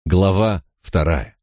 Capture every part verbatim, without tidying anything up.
Глава вторая.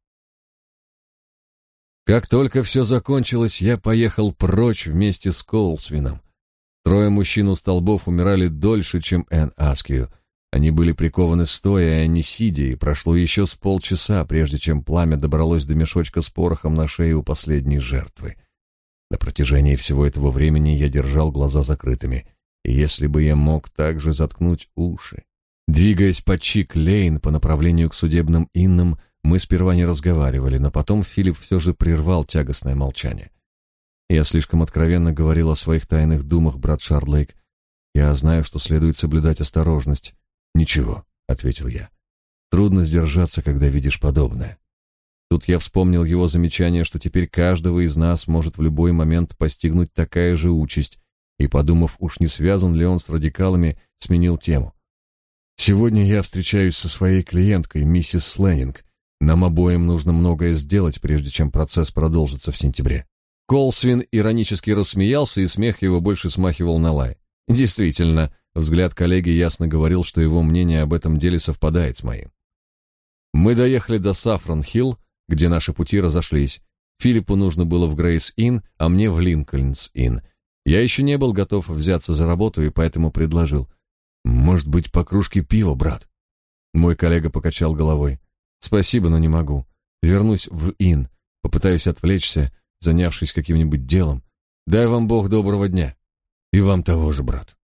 Как только все закончилось, я поехал прочь вместе с Коулсвином. Трое мужчин у столбов умирали дольше, чем Энн Аскью. Они были прикованы стоя, а не сидя, и прошло еще с полчаса, прежде чем пламя добралось до мешочка с порохом на шее у последней жертвы. На протяжении всего этого времени я держал глаза закрытыми, и если бы я мог также заткнуть уши. Двигаясь по Чик-Лейн по направлению к судебным иннам, мы сперва не разговаривали, но потом Филипп все же прервал тягостное молчание. Я слишком откровенно говорил о своих тайных думах, брат Шардлейк. Я знаю, что следует соблюдать осторожность. Ничего, ответил я. Трудно сдержаться, когда видишь подобное. Тут я вспомнил его замечание, что теперь каждого из нас может в любой момент постигнуть такая же участь, и, подумав, уж не связан ли он с радикалами, сменил тему. Сегодня я встречаюсь со своей клиенткой, миссис Сленнинг. Нам обоим нужно многое сделать, прежде чем процесс продолжится в сентябре. Коулсвин иронически рассмеялся, и смех его больше смахивал на лай. Действительно, взгляд коллеги ясно говорил, что его мнение об этом деле совпадает с моим. Мы доехали до Сафрон-Хилл, где наши пути разошлись. Филиппу нужно было в Грейс-Инн, а мне в Линкольнс-Инн. Я еще не был готов взяться за работу, и поэтому предложил: «Может быть, по кружке пива, брат?» Мой коллега покачал головой. «Спасибо, но не могу. Вернусь в Инн, попытаюсь отвлечься, занявшись каким-нибудь делом. Дай вам Бог доброго дня. И вам того же, брат».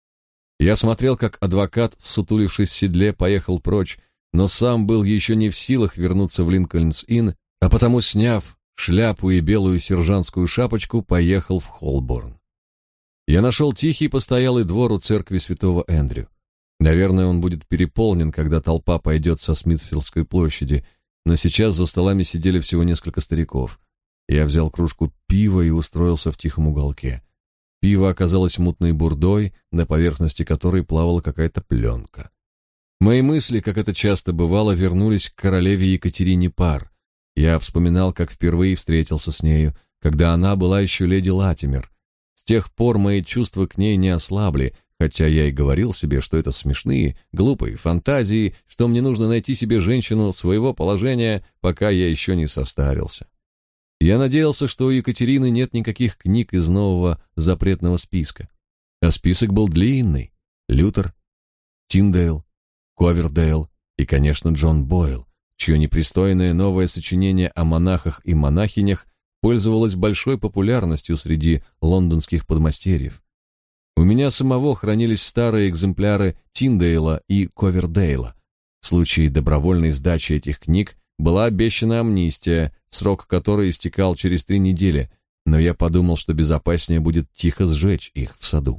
Я смотрел, как адвокат, сутулившись в седле, поехал прочь, но сам был еще не в силах вернуться в Линкольнс-Инн, а потому, сняв шляпу и белую сержантскую шапочку, поехал в Холборн. Я нашел тихий постоялый двор у церкви святого Эндрю. Наверное, он будет переполнен, когда толпа пойдет со Смитфилдской площади, но сейчас за столами сидели всего несколько стариков. Я взял кружку пива и устроился в тихом уголке. Пиво оказалось мутной бурдой, на поверхности которой плавала какая-то пленка. Мои мысли, как это часто бывало, вернулись к королеве Екатерине Парр. Я вспоминал, как впервые встретился с нею, когда она была еще леди Латимер. С тех пор мои чувства к ней не ослабли, хотя я и говорил себе, что это смешные, глупые фантазии, что мне нужно найти себе женщину своего положения, пока я еще не состарился. Я надеялся, что у Екатерины нет никаких книг из нового запретного списка. А список был длинный. Лютер, Тиндейл, Ковердейл и, конечно, Джон Бойл, чье непристойное новое сочинение о монахах и монахинях пользовалась большой популярностью среди лондонских подмастерьев. У меня самого хранились старые экземпляры Тиндейла и Ковердейла. В случае добровольной сдачи этих книг была обещана амнистия, срок которой истекал через три недели, но я подумал, что безопаснее будет тихо сжечь их в саду.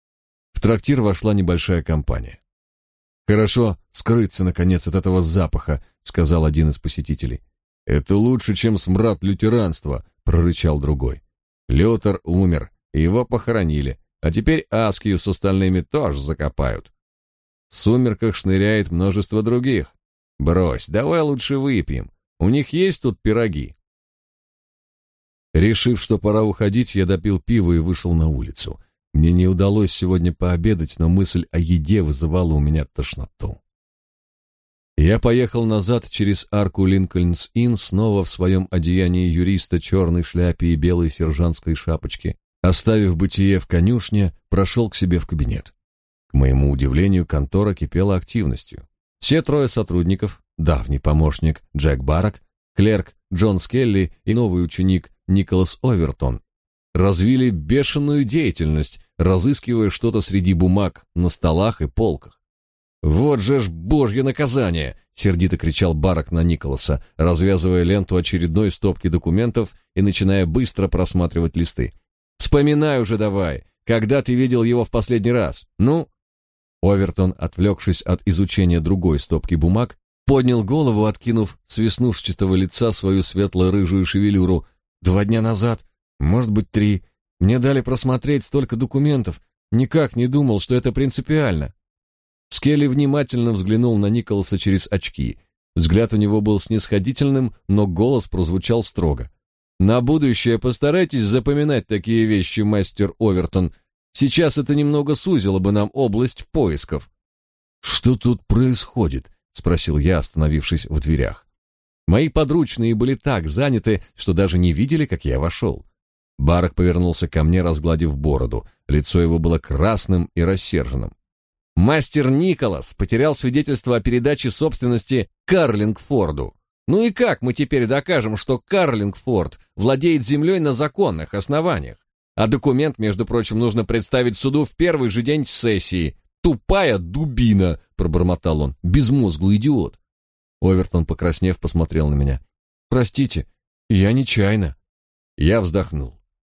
В трактир вошла небольшая компания. «Хорошо скрыться, наконец, от этого запаха», — сказал один из посетителей. «Это лучше, чем смрад лютеранства», — прорычал другой. «Лютер умер, и его похоронили, а теперь Аскью с остальными тоже закопают. В сумерках шныряет множество других. Брось, давай лучше выпьем. У них есть тут пироги». Решив, что пора уходить, я допил пиво и вышел на улицу. Мне не удалось сегодня пообедать, но мысль о еде вызывала у меня тошноту. Я поехал назад через арку Линкольнс-Инн снова в своем одеянии юриста, черной шляпе и белой сержантской шапочке. Оставив бытие в конюшне, прошел к себе в кабинет. К моему удивлению, контора кипела активностью. Все трое сотрудников, давний помощник Джек Барак, клерк Джон Скелли и новый ученик Николас Овертон, развили бешеную деятельность, разыскивая что-то среди бумаг на столах и полках. «Вот же ж божье наказание!» — сердито кричал Барак на Николаса, развязывая ленту очередной стопки документов и начиная быстро просматривать листы. «Вспоминай уже давай, когда ты видел его в последний раз? Ну?» Овертон, отвлекшись от изучения другой стопки бумаг, поднял голову, откинув с веснушчатого лица свою светло-рыжую шевелюру. «Два дня назад, может быть, три. Мне дали просмотреть столько документов. Никак не думал, что это принципиально». Скелли внимательно взглянул на Николаса через очки. Взгляд у него был снисходительным, но голос прозвучал строго. «На будущее постарайтесь запоминать такие вещи, мастер Овертон. Сейчас это немного сузило бы нам область поисков». «Что тут происходит?» — спросил я, остановившись в дверях. Мои подручные были так заняты, что даже не видели, как я вошел. Барак повернулся ко мне, разгладив бороду. Лицо его было красным и рассерженным. «Мастер Николас потерял свидетельство о передаче собственности Карлингфорду. Ну и как мы теперь докажем, что Карлингфорд владеет землей на законных основаниях? А документ, между прочим, нужно представить суду в первый же день сессии. Тупая дубина!» — пробормотал он. «Безмозглый идиот!» Овертон, покраснев, посмотрел на меня. «Простите, я нечаянно». Я вздохнул.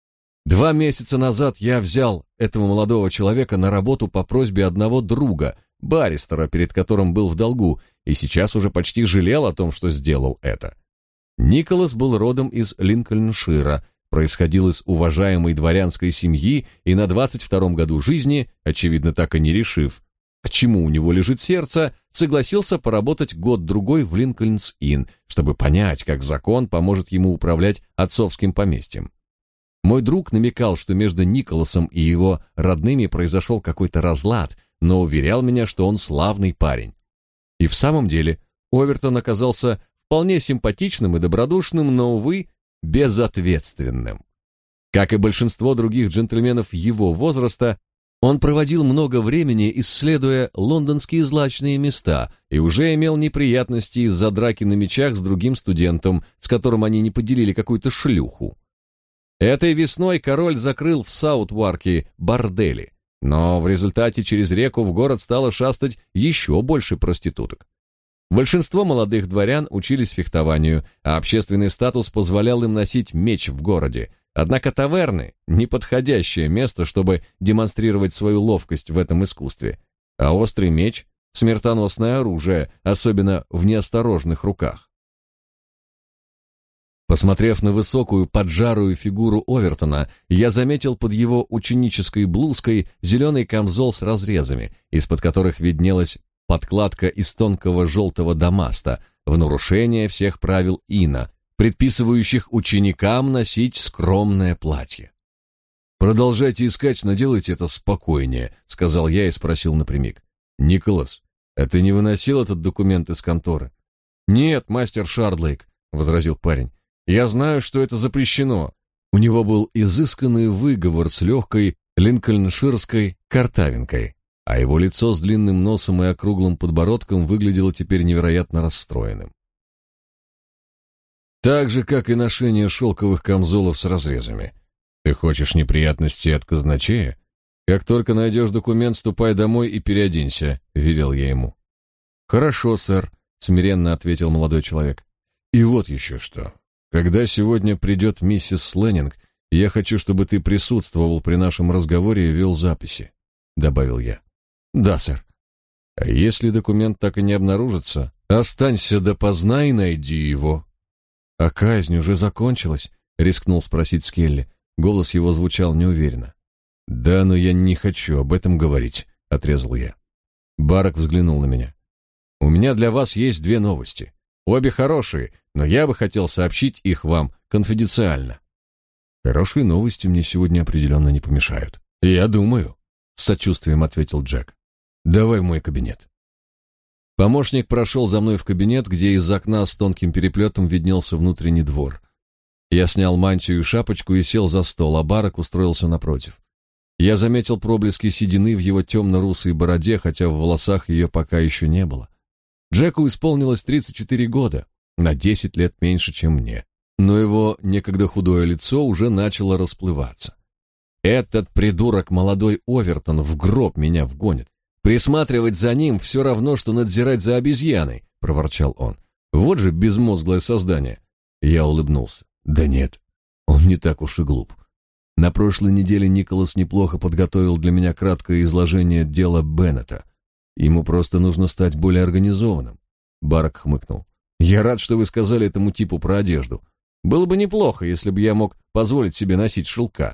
Два месяца назад я взял этого молодого человека на работу по просьбе одного друга, баристера, перед которым был в долгу, и сейчас уже почти жалел о том, что сделал это. Николас был родом из Линкольншира, происходил из уважаемой дворянской семьи и на двадцать втором году жизни, очевидно, так и не решив, к чему у него лежит сердце, согласился поработать год-другой в Линкольнс-Инн, чтобы понять, как закон поможет ему управлять отцовским поместьем. Мой друг намекал, что между Николасом и его родными произошел какой-то разлад, но уверял меня, что он славный парень. И в самом деле Овертон оказался вполне симпатичным и добродушным, но, увы, безответственным. Как и большинство других джентльменов его возраста, он проводил много времени, исследуя лондонские злачные места, и уже имел неприятности из-за драки на мечах с другим студентом, с которым они не поделили какую-то шлюху. Этой весной король закрыл в Саутварке бордели, но в результате через реку в город стало шастать еще больше проституток. Большинство молодых дворян учились фехтованию, а общественный статус позволял им носить меч в городе. Однако таверны — неподходящее место, чтобы демонстрировать свою ловкость в этом искусстве, а острый меч — смертоносное оружие, особенно в неосторожных руках. Посмотрев на высокую поджарую фигуру Овертона, я заметил под его ученической блузкой зеленый камзол с разрезами, из-под которых виднелась подкладка из тонкого желтого дамаста, в нарушение всех правил Инна, предписывающих ученикам носить скромное платье. «Продолжайте искать, но делайте это спокойнее», — сказал я и спросил напрямик. «Николас, а ты не выносил этот документ из конторы?» «Нет, мастер Шардлейк», — возразил парень. «Я знаю, что это запрещено». У него был изысканный выговор с легкой линкольнширской картавинкой, а его лицо с длинным носом и округлым подбородком выглядело теперь невероятно расстроенным. «Так же, как и ношение шелковых камзолов с разрезами. Ты хочешь неприятностей от казначея? Как только найдешь документ, ступай домой и переоденься», — велел я ему. «Хорошо, сэр», — смиренно ответил молодой человек. «И вот еще что. Когда сегодня придет миссис Леннинг, я хочу, чтобы ты присутствовал при нашем разговоре и вел записи», — добавил я. «Да, сэр». «А если документ так и не обнаружится, останься допоздна и найди его». «А казнь уже закончилась?» — рискнул спросить Скелли. Голос его звучал неуверенно. «Да, но я не хочу об этом говорить», — отрезал я. Барак взглянул на меня. «У меня для вас есть две новости. Обе хорошие, но я бы хотел сообщить их вам конфиденциально». «Хорошие новости мне сегодня определенно не помешают». «Я думаю», — с сочувствием ответил Джек. «Давай в мой кабинет». Помощник прошел за мной в кабинет, где из окна с тонким переплетом виднелся внутренний двор. Я снял мантию и шапочку и сел за стол, а Барак устроился напротив. Я заметил проблески седины в его темно-русой бороде, хотя в волосах ее пока еще не было. Джеку исполнилось тридцать четыре года, на десять лет меньше, чем мне, но его некогда худое лицо уже начало расплываться. «Этот придурок молодой Овертон в гроб меня вгонит. Присматривать за ним все равно, что надзирать за обезьяной», — проворчал он. «Вот же безмозглое создание». Я улыбнулся. «Да нет, он не так уж и глуп. На прошлой неделе Николас неплохо подготовил для меня краткое изложение дела Беннета. Ему просто нужно стать более организованным». Барак хмыкнул. «Я рад, что вы сказали этому типу про одежду. Было бы неплохо, если бы я мог позволить себе носить шелка».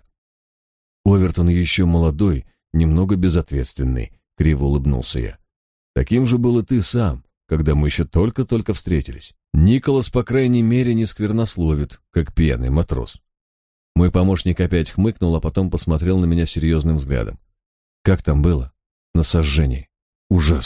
«Овертон еще молодой, немного безответственный», — криво улыбнулся я. «Таким же был и ты сам, когда мы еще только-только встретились. Николас, по крайней мере, не сквернословит, как пьяный матрос». Мой помощник опять хмыкнул, а потом посмотрел на меня серьезным взглядом. «Как там было? На сожжении?» «Ужасно.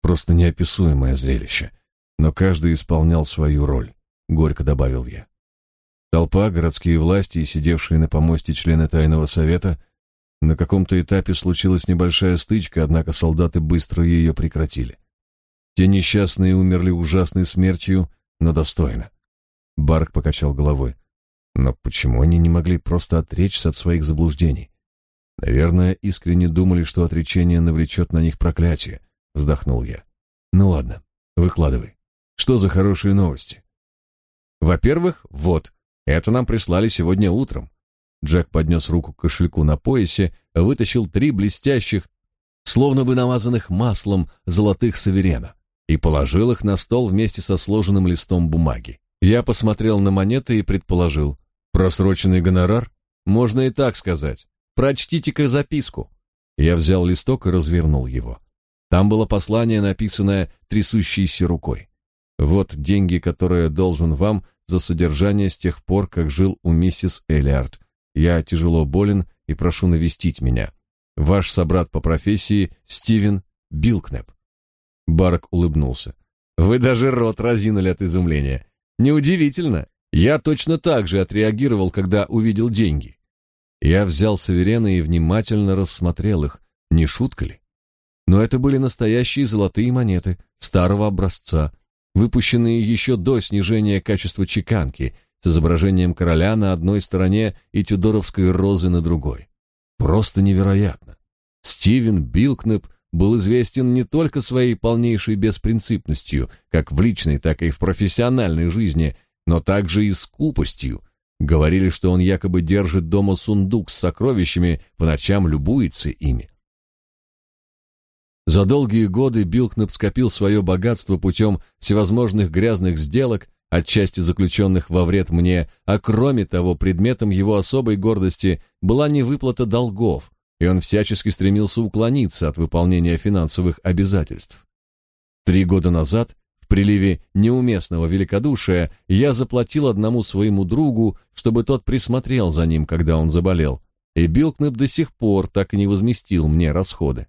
Просто неописуемое зрелище. Но каждый исполнял свою роль, горько добавил я. Толпа, городские власти и сидевшие на помосте члены тайного совета. На каком-то этапе случилась небольшая стычка, однако солдаты быстро ее прекратили. Те несчастные умерли ужасной смертью, но достойно. Барк покачал головой. Но почему они не могли просто отречься от своих заблуждений? Наверное, искренне думали, что отречение навлечет на них проклятие, вздохнул я. Ну ладно, выкладывай. Что за хорошие новости? Во-первых, вот, это нам прислали сегодня утром. Джек поднес руку к кошельку на поясе, вытащил три блестящих, словно бы намазанных маслом, золотых суверена и положил их на стол вместе со сложенным листом бумаги. Я посмотрел на монеты и предположил: просроченный гонорар? Можно и так сказать. Прочтите-ка записку. Я взял листок и развернул его. Там было послание, написанное трясущейся рукой. Вот деньги, которые должен вам за содержание с тех пор, как жил у миссис Эллиард. Я тяжело болен и прошу навестить меня. Ваш собрат по профессии Стивен Билкнеп. Барк улыбнулся. Вы даже рот разинули от изумления. Неудивительно. Я точно так же отреагировал, когда увидел деньги. Я взял суверены и внимательно рассмотрел их. Не шутка ли? Но это были настоящие золотые монеты старого образца, выпущенные еще до снижения качества чеканки, с изображением короля на одной стороне и тюдоровской розы на другой. Просто невероятно. Стивен Билкнеп был известен не только своей полнейшей беспринципностью, как в личной, так и в профессиональной жизни, но также и скупостью. Говорили, что он якобы держит дома сундук с сокровищами, по ночам любуется ими. За долгие годы Билкнеп скопил свое богатство путем всевозможных грязных сделок, отчасти заключенных во вред мне, а кроме того, предметом его особой гордости была невыплата долгов, и он всячески стремился уклониться от выполнения финансовых обязательств. Три года назад, в приливе неуместного великодушия, я заплатил одному своему другу, чтобы тот присмотрел за ним, когда он заболел, и Билкнеп до сих пор так и не возместил мне расходы.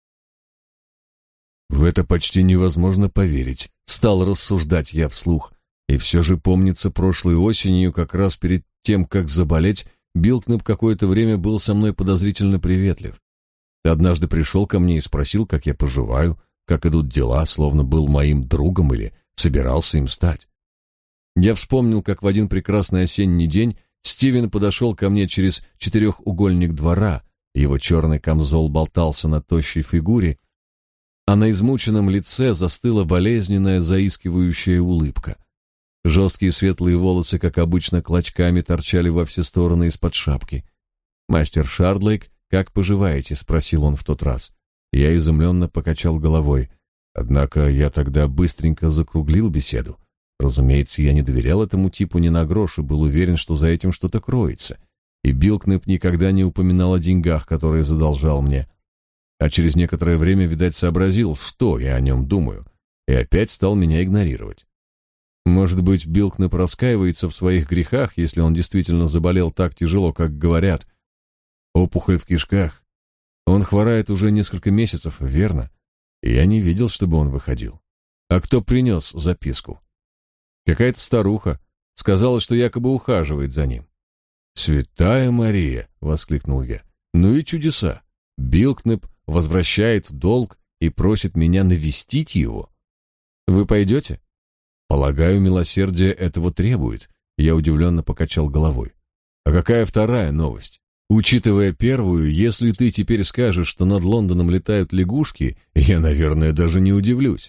В это почти невозможно поверить, стал рассуждать я вслух. И все же, помнится, прошлой осенью, как раз перед тем, как заболеть, Билкнеп какое-то время был со мной подозрительно приветлив. Однажды пришел ко мне и спросил, как я поживаю, как идут дела, словно был моим другом или собирался им стать. Я вспомнил, как в один прекрасный осенний день Стивен подошел ко мне через четырехугольник двора, его черный камзол болтался на тощей фигуре, а на измученном лице застыла болезненная заискивающая улыбка. Жесткие светлые волосы, как обычно, клочками торчали во все стороны из-под шапки. «Мастер Шардлейк, как поживаете?» — спросил он в тот раз. Я изумленно покачал головой. Однако я тогда быстренько закруглил беседу. Разумеется, я не доверял этому типу ни на грош и был уверен, что за этим что-то кроется. И Билкнеп никогда не упоминал о деньгах, которые задолжал мне. А через некоторое время, видать, сообразил, что я о нем думаю, и опять стал меня игнорировать. Может быть, Билкнеп раскаивается в своих грехах, если он действительно заболел так тяжело, как говорят. Опухоль в кишках. Он хворает уже несколько месяцев, верно? И я не видел, чтобы он выходил. А кто принес записку? Какая-то старуха. Сказала, что якобы ухаживает за ним. «Святая Мария!» — воскликнул я. «Ну и чудеса! Билкнеп возвращает долг и просит меня навестить его. Вы пойдете?» «Полагаю, милосердие этого требует», — я удивленно покачал головой. «А какая вторая новость? Учитывая первую, если ты теперь скажешь, что над Лондоном летают лягушки, я, наверное, даже не удивлюсь».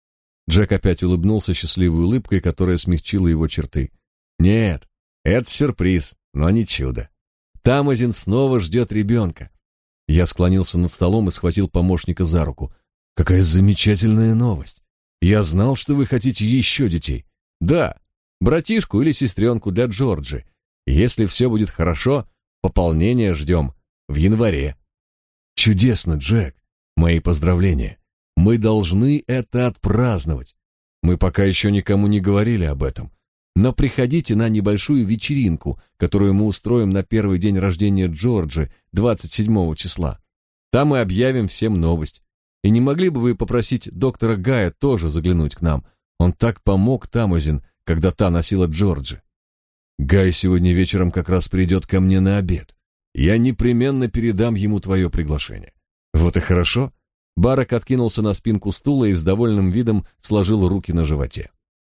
Джек опять улыбнулся счастливой улыбкой, которая смягчила его черты. «Нет, это сюрприз, но не чудо. Тамазин снова ждет ребенка». Я склонился над столом и схватил помощника за руку. «Какая замечательная новость! Я знал, что вы хотите еще детей. Да, братишку или сестренку для Джорджи. Если все будет хорошо, пополнение ждем в январе». «Чудесно, Джек! Мои поздравления! Мы должны это отпраздновать. Мы пока еще никому не говорили об этом. Но приходите на небольшую вечеринку, которую мы устроим на первый день рождения Джорджи, двадцать седьмого числа. Там мы объявим всем новость. И не могли бы вы попросить доктора Гая тоже заглянуть к нам? Он так помог Тамазин, когда та носила Джорджи. Гай сегодня вечером как раз придет ко мне на обед. Я непременно передам ему твое приглашение». «Вот и хорошо». Барак откинулся на спинку стула и с довольным видом сложил руки на животе.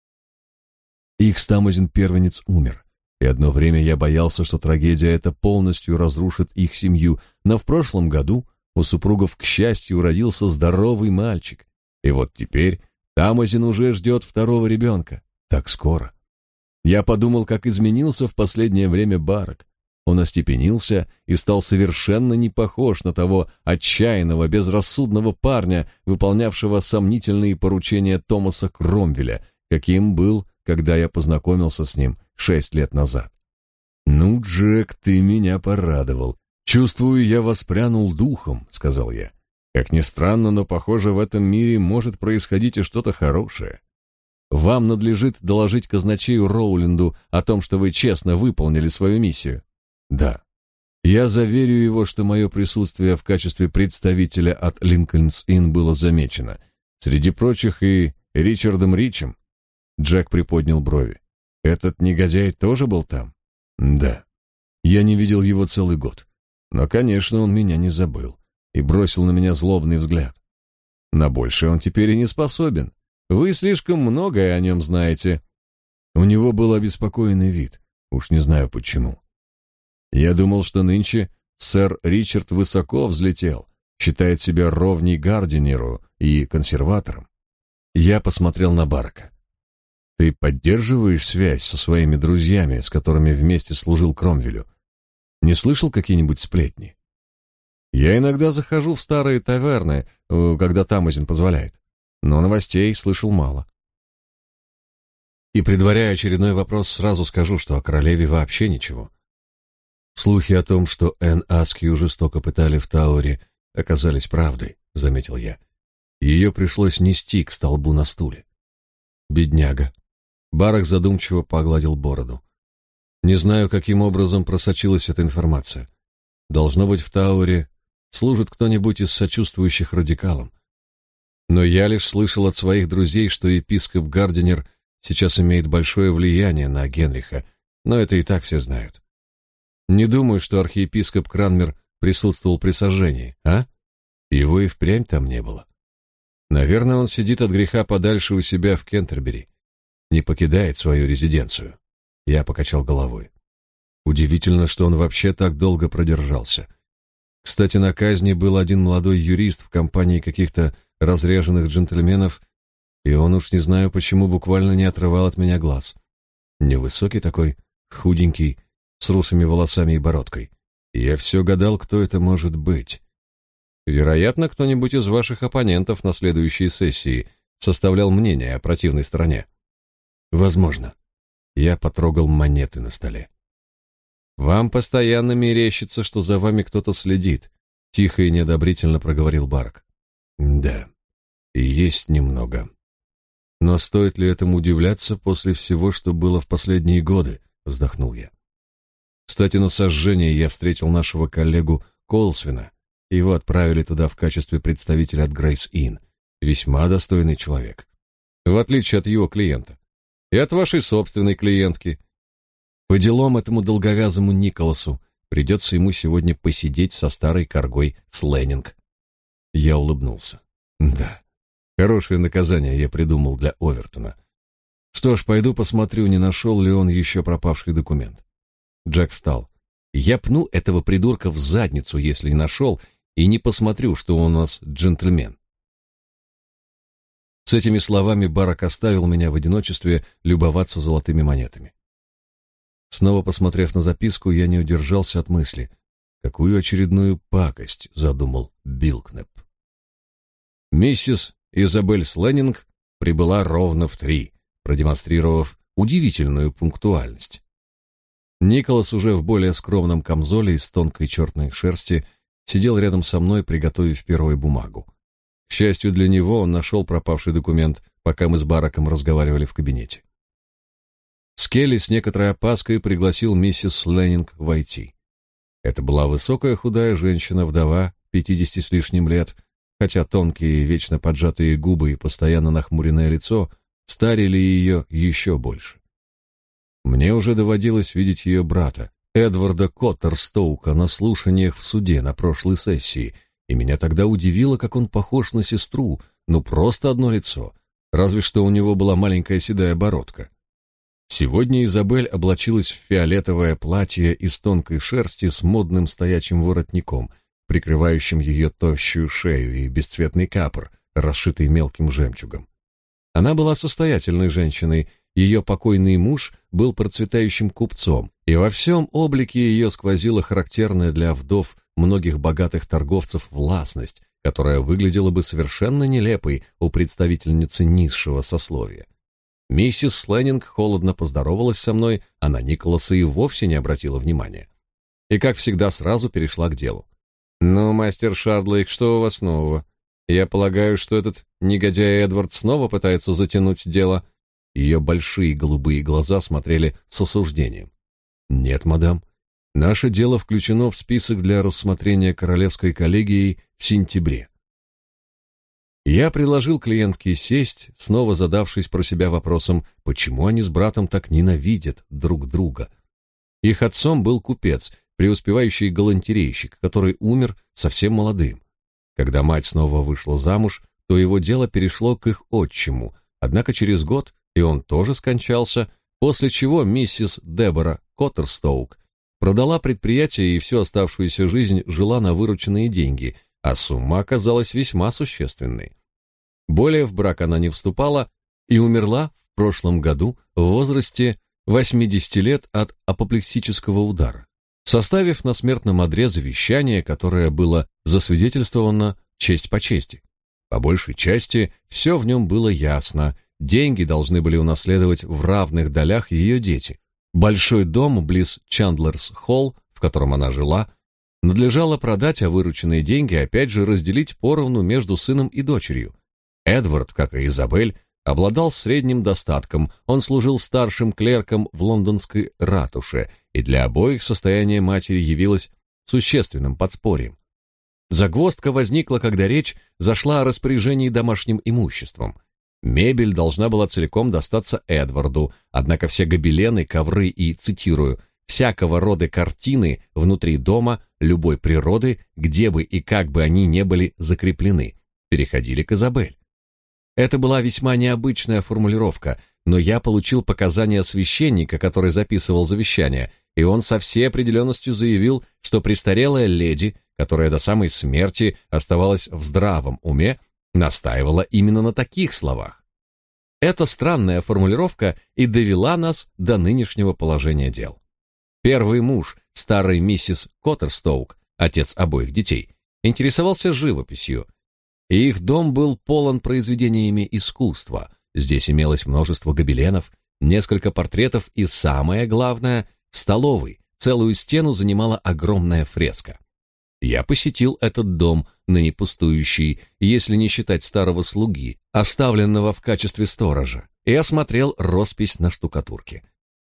Их с Тамазин первенец умер, и одно время я боялся, что трагедия эта полностью разрушит их семью, но в прошлом году у супругов, к счастью, родился здоровый мальчик, и вот теперь Тамазин уже ждет второго ребенка. Так скоро. Я подумал, как изменился в последнее время Барак. Он остепенился и стал совершенно не похож на того отчаянного, безрассудного парня, выполнявшего сомнительные поручения Томаса Кромвеля, каким был, когда я познакомился с ним шесть лет назад. «Ну, Джек, ты меня порадовал. Чувствую, я воспрянул духом», — сказал я. «Как ни странно, но, похоже, в этом мире может происходить и что-то хорошее. Вам надлежит доложить казначею Роуленду о том, что вы честно выполнили свою миссию». «Да. Я заверю его, что мое присутствие в качестве представителя от Линкольнс-Инн было замечено. Среди прочих и Ричардом Ричем». Джек приподнял брови. «Этот негодяй тоже был там?» «Да. Я не видел его целый год. Но, конечно, он меня не забыл и бросил на меня злобный взгляд. На большее он теперь и не способен. Вы слишком многое о нем знаете». У него был обеспокоенный вид. Уж не знаю почему. Я думал, что нынче сэр Ричард высоко взлетел, считает себя ровней Гардинеру и консерватором. Я посмотрел на Барака. «Ты поддерживаешь связь со своими друзьями, с которыми вместе служил Кромвелю? Не слышал какие-нибудь сплетни?» «Я иногда захожу в старые таверны, когда Тамазин позволяет, но новостей слышал мало». И, предваряя очередной вопрос, сразу скажу, что о королеве вообще ничего. Слухи о том, что Энн Аскью жестоко пытали в Тауэре, оказались правдой, заметил я. Ее пришлось нести к столбу на стуле. Бедняга. Барак задумчиво погладил бороду. Не знаю, каким образом просочилась эта информация. Должно быть, в Тауэре служит кто-нибудь из сочувствующих радикалам. Но я лишь слышал от своих друзей, что епископ Гардинер сейчас имеет большое влияние на Генриха, но это и так все знают. Не думаю, что архиепископ Кранмер присутствовал при сожжении, а? Его и впрямь там не было. Наверное, он сидит от греха подальше у себя в Кентербери, не покидает свою резиденцию. Я покачал головой. Удивительно, что он вообще так долго продержался. Кстати, на казни был один молодой юрист в компании каких-то разряженных джентльменов, и он уж не знаю почему буквально не отрывал от меня глаз. Невысокий такой, худенький, с русыми волосами и бородкой. И я все гадал, кто это может быть. Вероятно, кто-нибудь из ваших оппонентов на следующей сессии составлял мнение о противной стороне. Возможно. Я потрогал монеты на столе. Вам постоянно мерещится, что за вами кто-то следит, тихо и неодобрительно проговорил Барак. Да, и есть немного. Но стоит ли этому удивляться после всего, что было в последние годы, вздохнул я. Кстати, на сожжении я встретил нашего коллегу Колсвина. Его отправили туда в качестве представителя от Грейс-Инн. Весьма достойный человек. В отличие от его клиента. И от вашей собственной клиентки. По делам этому долговязому Николасу придется ему сегодня посидеть со старой коргой Сленнинг. Я улыбнулся. Да, хорошее наказание я придумал для Овертона. Что ж, пойду посмотрю, не нашел ли он еще пропавший документ. Джек встал. Я пну этого придурка в задницу, если не нашел, и не посмотрю, что он у нас джентльмен. С этими словами Барак оставил меня в одиночестве любоваться золотыми монетами. Снова посмотрев на записку, я не удержался от мысли, какую очередную пакость задумал Билкнеп. Миссис Изабель Сленнинг прибыла ровно в три, продемонстрировав удивительную пунктуальность. Николас уже в более скромном камзоле из тонкой черной шерсти сидел рядом со мной, приготовив перо и бумагу. К счастью для него, он нашел пропавший документ, пока мы с Бараком разговаривали в кабинете. Скелли с некоторой опаской пригласил миссис Сленнинг войти. Это была высокая худая женщина, вдова, пятидесяти с лишним лет, хотя тонкие, вечно поджатые губы и постоянно нахмуренное лицо старили ее еще больше. Мне уже доводилось видеть ее брата, Эдварда Коттерстоука, на слушаниях в суде на прошлой сессии, и меня тогда удивило, как он похож на сестру, ну просто одно лицо, разве что у него была маленькая седая бородка. Сегодня Изабель облачилась в фиолетовое платье из тонкой шерсти с модным стоячим воротником, прикрывающим ее тощую шею, и бесцветный капор, расшитый мелким жемчугом. Она была состоятельной женщиной, ее покойный муж был процветающим купцом, и во всем облике ее сквозила характерная для вдов многих богатых торговцев властность, которая выглядела бы совершенно нелепой у представительницы низшего сословия. Миссис Сленнинг холодно поздоровалась со мной, а на Николаса и вовсе не обратила внимания. И, как всегда, сразу перешла к делу. «Ну, мастер Шардлейк, что у вас нового? Я полагаю, что этот негодяй Эдвард снова пытается затянуть дело?» Ее большие голубые глаза смотрели с осуждением. «Нет, мадам. Наше дело включено в список для рассмотрения королевской коллегией в сентябре». Я предложил клиентке сесть, снова задавшись про себя вопросом, почему они с братом так ненавидят друг друга. Их отцом был купец, преуспевающий галантерейщик, который умер совсем молодым. Когда мать снова вышла замуж, то его дело перешло к их отчиму, однако через год и он тоже скончался, после чего миссис Дебора Коттерстоук продала предприятие и всю оставшуюся жизнь жила на вырученные деньги, а сумма оказалась весьма существенной. Более в брак она не вступала и умерла в прошлом году в возрасте восьмидесяти лет от апоплексического удара, составив на смертном одре завещание, которое было засвидетельствовано честь по чести. По большей части все в нем было ясно. Деньги должны были унаследовать в равных долях ее дети. Большой дом близ Чандлерс-Холл, в котором она жила, надлежало продать, а вырученные деньги опять же разделить поровну между сыном и дочерью. Эдвард, как и Изабель, обладал средним достатком, он служил старшим клерком в лондонской ратуше, и для обоих состояние матери явилось существенным подспорьем. Загвоздка возникла, когда речь зашла о распоряжении домашним имуществом. Мебель должна была целиком достаться Эдварду, однако все гобелены, ковры и, цитирую, «всякого рода картины внутри дома любой природы, где бы и как бы они не были закреплены», переходили к Изабель. Это была весьма необычная формулировка, но я получил показания священника, который записывал завещание, и он со всей определенностью заявил, что престарелая леди, которая до самой смерти оставалась в здравом уме, настаивала именно на таких словах. Эта странная формулировка и довела нас до нынешнего положения дел. Первый муж, старый миссис Коттерстоук, отец обоих детей, интересовался живописью, и их дом был полон произведениями искусства. Здесь имелось множество гобеленов, несколько портретов и, самое главное, в столовой целую стену занимала огромная фреска. Я посетил этот дом, ныне пустующий, если не считать старого слуги, оставленного в качестве сторожа, и осмотрел роспись на штукатурке.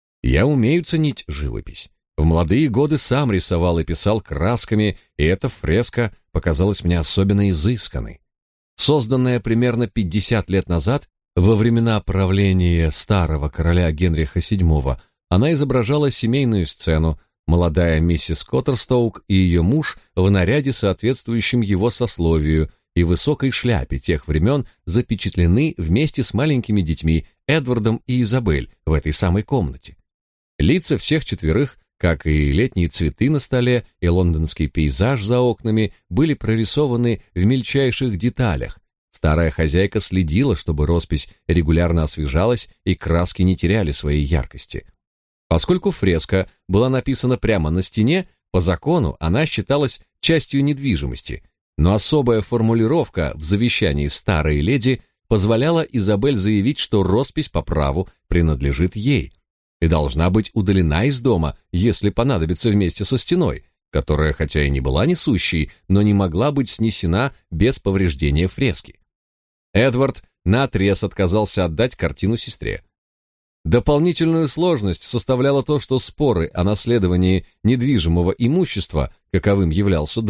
Я умею ценить живопись. В молодые годы сам рисовал и писал красками, и эта фреска показалась мне особенно изысканной. Созданная примерно пятьдесят лет назад, во времена правления старого короля Генриха седьмого, она изображала семейную сцену. Молодая миссис Коттерстоук и ее муж в наряде, соответствующем его сословию, и высокой шляпе тех времен запечатлены вместе с маленькими детьми Эдвардом и Изабель в этой самой комнате. Лица всех четверых, как и летние цветы на столе и лондонский пейзаж за окнами, были прорисованы в мельчайших деталях. Старая хозяйка следила, чтобы роспись регулярно освежалась и краски не теряли своей яркости. Поскольку фреска была написана прямо на стене, по закону она считалась частью недвижимости, но особая формулировка в завещании старой леди позволяла Изабель заявить, что роспись по праву принадлежит ей и должна быть удалена из дома, если понадобится, вместе со стеной, которая хотя и не была несущей, но не могла быть снесена без повреждения фрески. Эдвард наотрез отказался отдать картину сестре. Дополнительную сложность составляло то, что споры о наследовании недвижимого имущества, каковым являлся дом,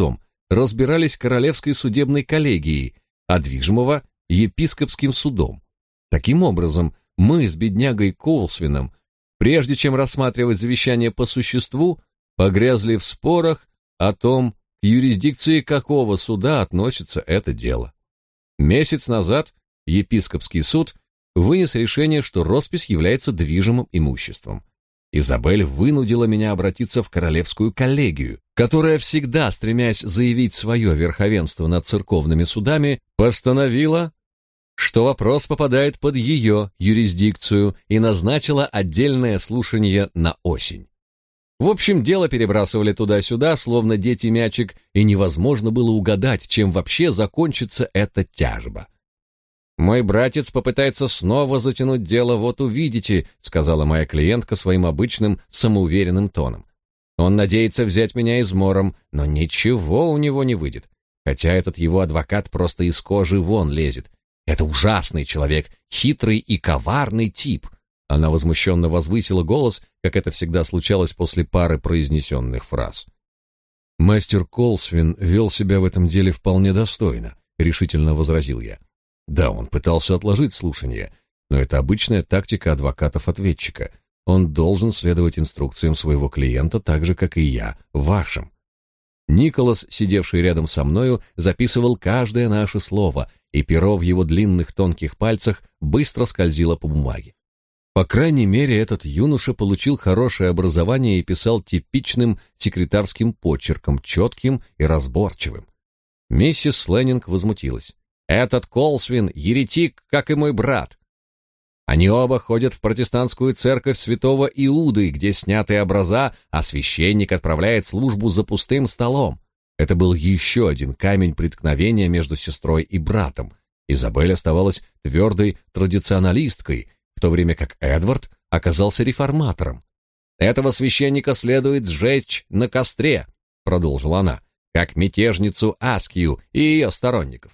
разбирались королевской судебной коллегией, а движимого — епископским судом. Таким образом, мы с беднягой Коулсвином, прежде чем рассматривать завещание по существу, погрязли в спорах о том, к юрисдикции какого суда относится это дело. Месяц назад епископский суд вынес решение, что роспись является движимым имуществом. Изабель вынудила меня обратиться в королевскую коллегию, которая всегда, стремясь заявить свое верховенство над церковными судами, постановила, что вопрос попадает под ее юрисдикцию, и назначила отдельное слушание на осень. В общем, дело перебрасывали туда-сюда, словно дети мячик, и невозможно было угадать, чем вообще закончится эта тяжба. «Мой братец попытается снова затянуть дело, вот увидите», сказала моя клиентка своим обычным самоуверенным тоном. «Он надеется взять меня измором, но ничего у него не выйдет, хотя этот его адвокат просто из кожи вон лезет. Это ужасный человек, хитрый и коварный тип». Она возмущенно возвысила голос, как это всегда случалось после пары произнесенных фраз. «Мастер Коулсвин вел себя в этом деле вполне достойно», — решительно возразил я. «Да, он пытался отложить слушание, но это обычная тактика адвокатов-ответчика. Он должен следовать инструкциям своего клиента так же, как и я, вашим». Николас, сидевший рядом со мною, записывал каждое наше слово, и перо в его длинных тонких пальцах быстро скользило по бумаге. По крайней мере, этот юноша получил хорошее образование и писал типичным секретарским почерком, четким и разборчивым. Миссис Сленнинг возмутилась. «Этот Коулсвин — еретик, как и мой брат. Они оба ходят в протестантскую церковь святого Иуды, где сняты образа, а священник отправляет службу за пустым столом». Это был еще один камень преткновения между сестрой и братом. Изабель оставалась твердой традиционалисткой, в то время как Эдвард оказался реформатором. «Этого священника следует сжечь на костре», — продолжила она, «как мятежницу Аскью и ее сторонников».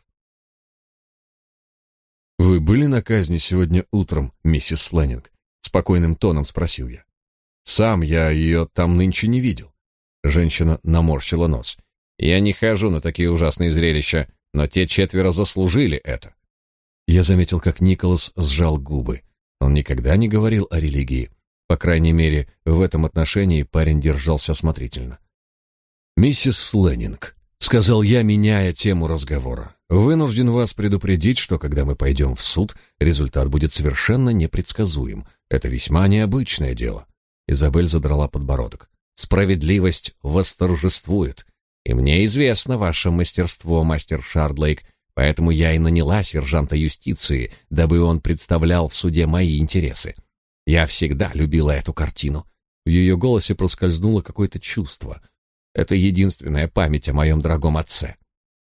«Вы были на казни сегодня утром, миссис Сленнинг?» — спокойным тоном спросил я. «Сам я ее там нынче не видел». Женщина наморщила нос. «Я не хожу на такие ужасные зрелища, но те четверо заслужили это». Я заметил, как Николас сжал губы. Он никогда не говорил о религии. По крайней мере, в этом отношении парень держался осмотрительно. «Миссис Сленнинг», — сказал я, меняя тему разговора, — «вынужден вас предупредить, что когда мы пойдем в суд, результат будет совершенно непредсказуем. Это весьма необычное дело». Изабель задрала подбородок. «Справедливость восторжествует. И мне известно ваше мастерство, мастер Шардлейк, поэтому я и наняла сержанта юстиции, дабы он представлял в суде мои интересы. Я всегда любила эту картину». В ее голосе проскользнуло какое-то чувство. «Это единственная память о моем дорогом отце».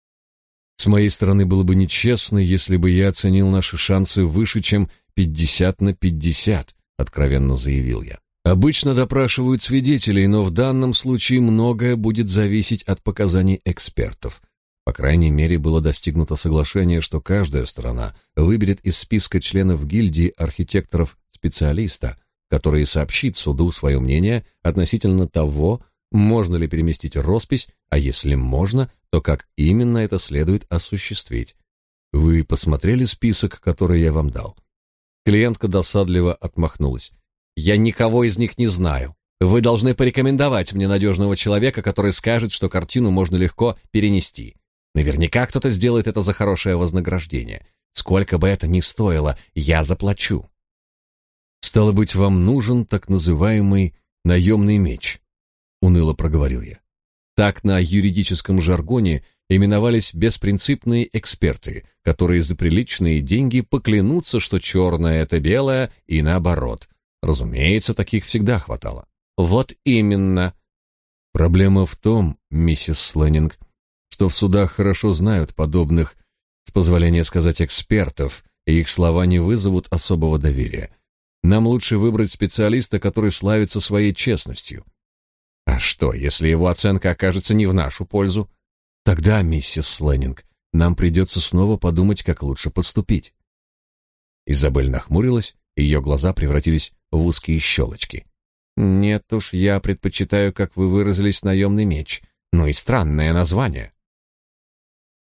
«С моей стороны было бы нечестно, если бы я оценил наши шансы выше, чем пятьдесят на пятьдесят», — откровенно заявил я. «Обычно допрашивают свидетелей, но в данном случае многое будет зависеть от показаний экспертов». По крайней мере, было достигнуто соглашение, что каждая сторона выберет из списка членов гильдии архитекторов специалиста, который сообщит суду свое мнение относительно того, можно ли переместить роспись, а если можно, то как именно это следует осуществить. Вы посмотрели список, который я вам дал? Клиентка досадливо отмахнулась. «Я никого из них не знаю. Вы должны порекомендовать мне надежного человека, который скажет, что картину можно легко перенести. Наверняка кто-то сделает это за хорошее вознаграждение. Сколько бы это ни стоило, я заплачу». «Стало быть, вам нужен так называемый наемный меч», — уныло проговорил я. Так на юридическом жаргоне именовались беспринципные эксперты, которые за приличные деньги поклянутся, что черное — это белое, и наоборот. Разумеется, таких всегда хватало. «Вот именно». «Проблема в том, миссис Сленнинг, что в судах хорошо знают подобных, с позволения сказать, экспертов, и их слова не вызовут особого доверия. Нам лучше выбрать специалиста, который славится своей честностью». «А что, если его оценка окажется не в нашу пользу?» «Тогда, миссис Сленнинг, нам придется снова подумать, как лучше поступить». Изабель нахмурилась, и ее глаза превратились в узкие щелочки. «Нет уж, я предпочитаю, как вы выразились, наемный меч. Ну и странное название».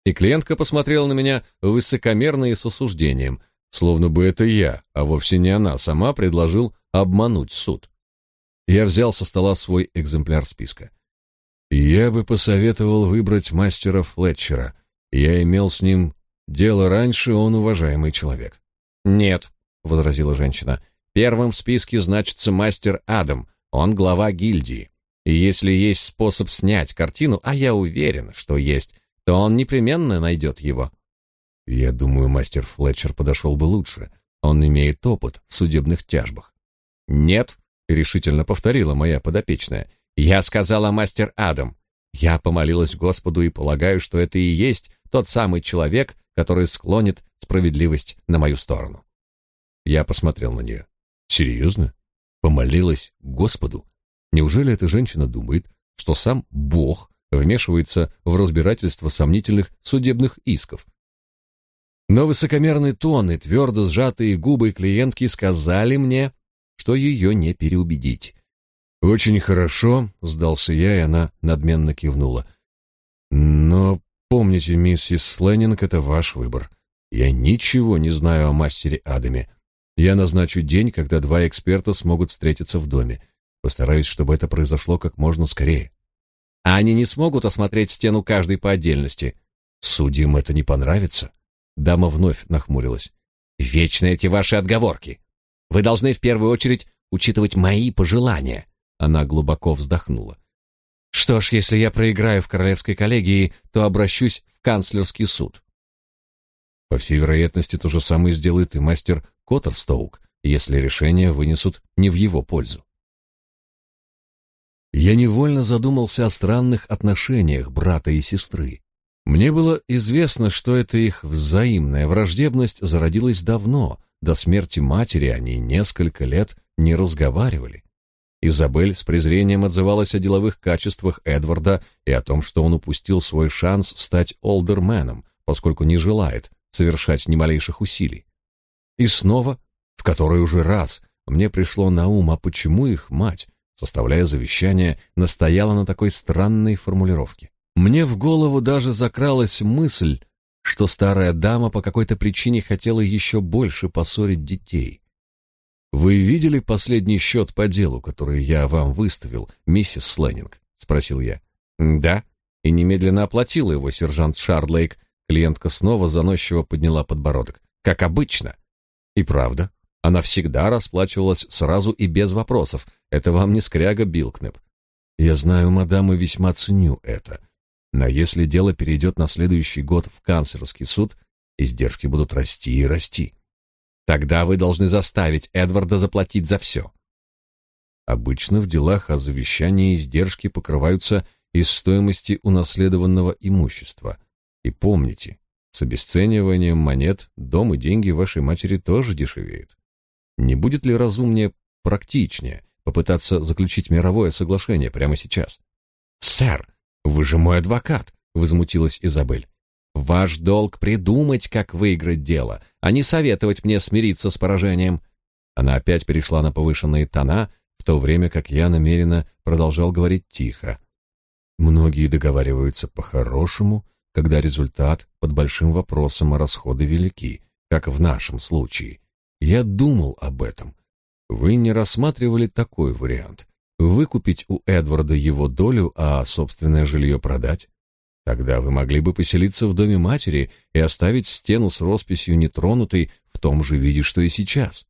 И клиентка посмотрела на меня высокомерно и с осуждением, словно бы это я, а вовсе не она, сама предложил обмануть суд. Я взял со стола свой экземпляр списка. Я бы посоветовал выбрать мастера Флетчера. Я имел с ним дело раньше, он уважаемый человек. Нет, возразила женщина. Первым в списке значится мастер Адам, он глава гильдии. И если есть способ снять картину, а я уверен, что есть, то он непременно найдет его. Я думаю, мастер Флетчер подошел бы лучше. Он имеет опыт в судебных тяжбах. Нет, решительно повторила моя подопечная. Я сказала мастер Адам. Я помолилась Господу и полагаю, что это и есть тот самый человек, который склонит справедливость на мою сторону. Я посмотрел на нее. Серьезно? Помолилась Господу? Неужели эта женщина думает, что сам Бог вмешивается в разбирательство сомнительных судебных исков? Но высокомерный тон и твердо сжатые губы клиентки сказали мне, что ее не переубедить. «Очень хорошо», — сдался я, и она надменно кивнула. «Но помните, миссис Сленнинг, это ваш выбор. Я ничего не знаю о мастере Адаме. Я назначу день, когда два эксперта смогут встретиться в доме. Постараюсь, чтобы это произошло как можно скорее». «А они не смогут осмотреть стену каждой по отдельности?» «Судьям это не понравится». Дама вновь нахмурилась. «Вечно эти ваши отговорки. Вы должны в первую очередь учитывать мои пожелания». Она глубоко вздохнула. «Что ж, если я проиграю в королевской коллегии, то обращусь в канцлерский суд». По всей вероятности, то же самое сделает и мастер Коттерстоук, если решение вынесут не в его пользу. Я невольно задумался о странных отношениях брата и сестры. Мне было известно, что эта их взаимная враждебность зародилась давно. До смерти матери они несколько лет не разговаривали. Изабель с презрением отзывалась о деловых качествах Эдварда и о том, что он упустил свой шанс стать олдерменом, поскольку не желает совершать ни малейших усилий. И снова, в который уже раз, мне пришло на ум, а почему их мать, составляя завещание, настояла на такой странной формулировке. Мне в голову даже закралась мысль, что старая дама по какой-то причине хотела еще больше поссорить детей. «Вы видели последний счет по делу, который я вам выставил, миссис Сленнинг?» — спросил я. «Да, и немедленно оплатила его сержант Шардлейк». Клиентка снова заносчиво подняла подбородок. «Как обычно». И правда, она всегда расплачивалась сразу и без вопросов. Это вам не скряга Билкнеп. Я знаю, мадам, и весьма ценю это. Но если дело перейдет на следующий год в канцлерский суд, издержки будут расти и расти. Тогда вы должны заставить Эдварда заплатить за все. Обычно в делах о завещании издержки покрываются из стоимости унаследованного имущества. И помните, с обесцениванием монет дом и деньги вашей матери тоже дешевеют. Не будет ли разумнее, практичнее попытаться заключить мировое соглашение прямо сейчас? «Сэр, вы же мой адвокат», — возмутилась Изабель. «Ваш долг придумать, как выиграть дело, а не советовать мне смириться с поражением». Она опять перешла на повышенные тона, в то время как я намеренно продолжал говорить тихо. Многие договариваются по-хорошему, когда результат под большим вопросом, а расходы велики, как в нашем случае. Я думал об этом. Вы не рассматривали такой вариант? Выкупить у Эдварда его долю, а собственное жилье продать? Тогда вы могли бы поселиться в доме матери и оставить стену с росписью нетронутой в том же виде, что и сейчас.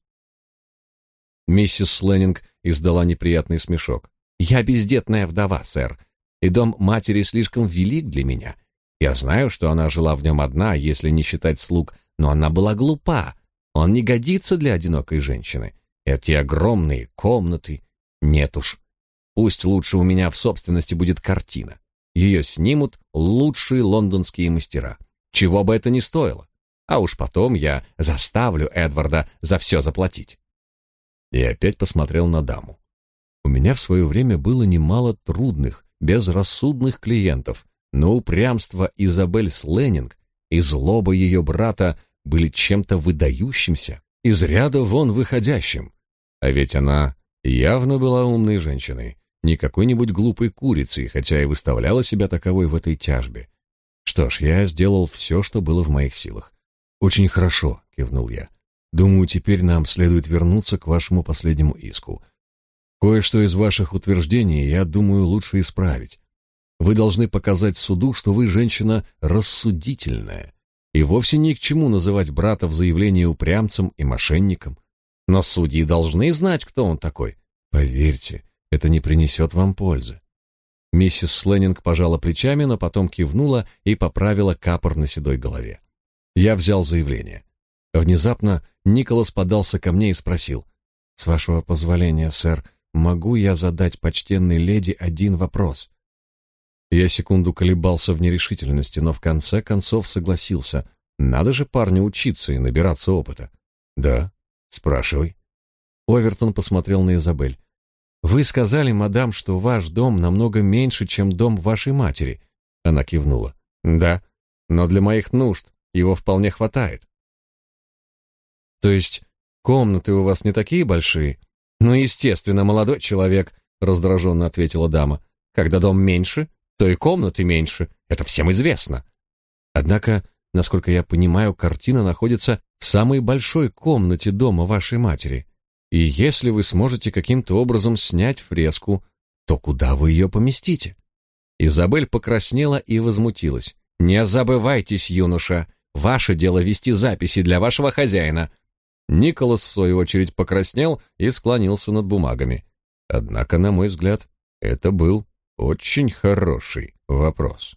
Миссис Сленнинг издала неприятный смешок. «Я бездетная вдова, сэр, и дом матери слишком велик для меня. Я знаю, что она жила в нем одна, если не считать слуг, но она была глупа. Он не годится для одинокой женщины. Эти огромные комнаты. Нет уж. Пусть лучше у меня в собственности будет картина. Ее снимут лучшие лондонские мастера. Чего бы это ни стоило. А уж потом я заставлю Эдварда за все заплатить». И опять посмотрел на даму. У меня в свое время было немало трудных, безрассудных клиентов, но упрямство Изабель Сленнинг и злоба ее брата были чем-то выдающимся, из ряда вон выходящим. А ведь она явно была умной женщиной, не какой-нибудь глупой курицей, хотя и выставляла себя таковой в этой тяжбе. Что ж, я сделал все, что было в моих силах. Очень хорошо, кивнул я. Думаю, теперь нам следует вернуться к вашему последнему иску. Кое-что из ваших утверждений, я думаю, лучше исправить. Вы должны показать суду, что вы женщина рассудительная, и вовсе ни к чему называть брата в заявлении упрямцем и мошенником. Но судьи должны знать, кто он такой. Поверьте, это не принесет вам пользы. Миссис Сленнинг пожала плечами, но потом кивнула и поправила капор на седой голове. Я взял заявление. Внезапно Николас подался ко мне и спросил: «С вашего позволения, сэр, могу я задать почтенной леди один вопрос?» Я секунду колебался в нерешительности, но в конце концов согласился. Надо же парню учиться и набираться опыта. «Да, спрашивай». Овертон посмотрел на Изабель. «Вы сказали, мадам, что ваш дом намного меньше, чем дом вашей матери». Она кивнула. «Да, но для моих нужд его вполне хватает». «То есть комнаты у вас не такие большие?» «Ну, естественно, молодой человек», — раздраженно ответила дама. «Когда дом меньше, то и комнаты меньше. Это всем известно». «Однако, насколько я понимаю, картина находится в самой большой комнате дома вашей матери. И если вы сможете каким-то образом снять фреску, то куда вы ее поместите?» Изабель покраснела и возмутилась. «Не забывайтесь, юноша, ваше дело вести записи для вашего хозяина». Николас, в свою очередь, покраснел и склонился над бумагами. Однако, на мой взгляд, это был очень хороший вопрос.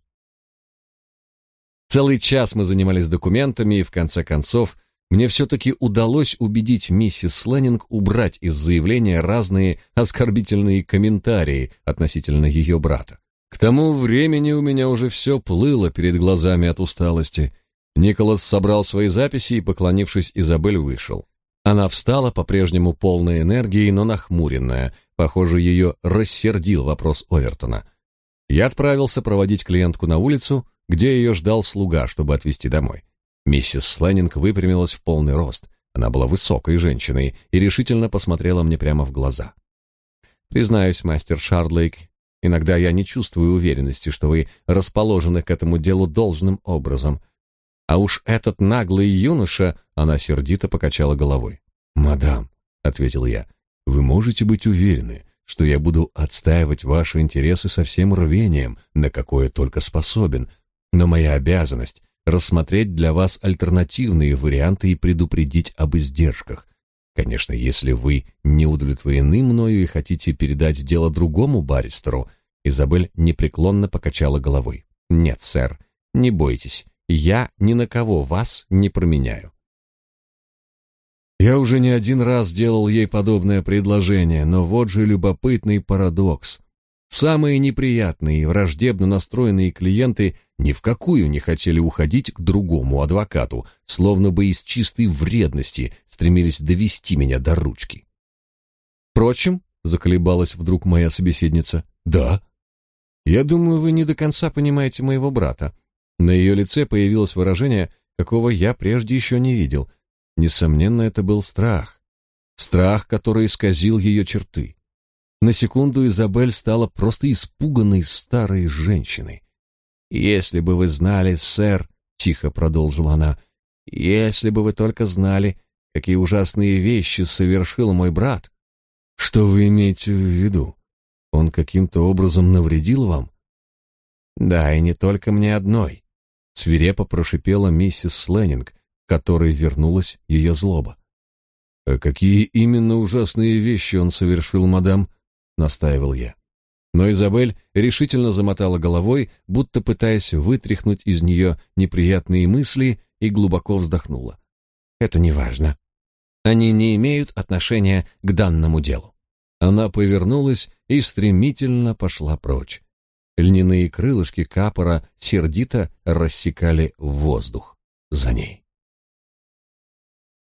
Целый час мы занимались документами, и в конце концов мне все-таки удалось убедить миссис Сленнинг убрать из заявления разные оскорбительные комментарии относительно ее брата. К тому времени у меня уже все плыло перед глазами от усталости. Николас собрал свои записи и, поклонившись, Изабель вышел. Она встала, по-прежнему полной энергии, но нахмуренная. Похоже, ее рассердил вопрос Овертона. Я отправился проводить клиентку на улицу, где ее ждал слуга, чтобы отвезти домой. Миссис Сленнинг выпрямилась в полный рост. Она была высокой женщиной и решительно посмотрела мне прямо в глаза. «Признаюсь, мастер Шардлейк, иногда я не чувствую уверенности, что вы расположены к этому делу должным образом. А уж этот наглый юноша...» Она сердито покачала головой. «Мадам», — ответил я, — «вы можете быть уверены, что я буду отстаивать ваши интересы со всем рвением, на какое только способен, но моя обязанность — рассмотреть для вас альтернативные варианты и предупредить об издержках. Конечно, если вы не удовлетворены мною и хотите передать дело другому баристеру». Изабель непреклонно покачала головой. «Нет, сэр, не бойтесь, я ни на кого вас не променяю». Я уже не один раз делал ей подобное предложение, но вот же любопытный парадокс. Самые неприятные и враждебно настроенные клиенты ни в какую не хотели уходить к другому адвокату, словно бы из чистой вредности стремились довести меня до ручки. «Впрочем», — заколебалась вдруг моя собеседница, — «да. Я думаю, вы не до конца понимаете моего брата». На ее лице появилось выражение, какого я прежде еще не видел. Несомненно, это был страх. Страх, который исказил ее черты. На секунду Изабель стала просто испуганной старой женщиной. «Если бы вы знали, сэр», — тихо продолжила она, — «если бы вы только знали, какие ужасные вещи совершил мой брат». «Что вы имеете в виду? Он каким-то образом навредил вам?» «Да, и не только мне одной», — свирепо прошипела миссис Сленнинг, которой вернулась ее злоба. «А какие именно ужасные вещи он совершил, мадам?» — настаивал я. Но Изабель решительно замотала головой, будто пытаясь вытряхнуть из нее неприятные мысли, и глубоко вздохнула. «Это не важно. Они не имеют отношения к данному делу». Она повернулась и стремительно пошла прочь. Льняные крылышки капора сердито рассекали воздух за ней.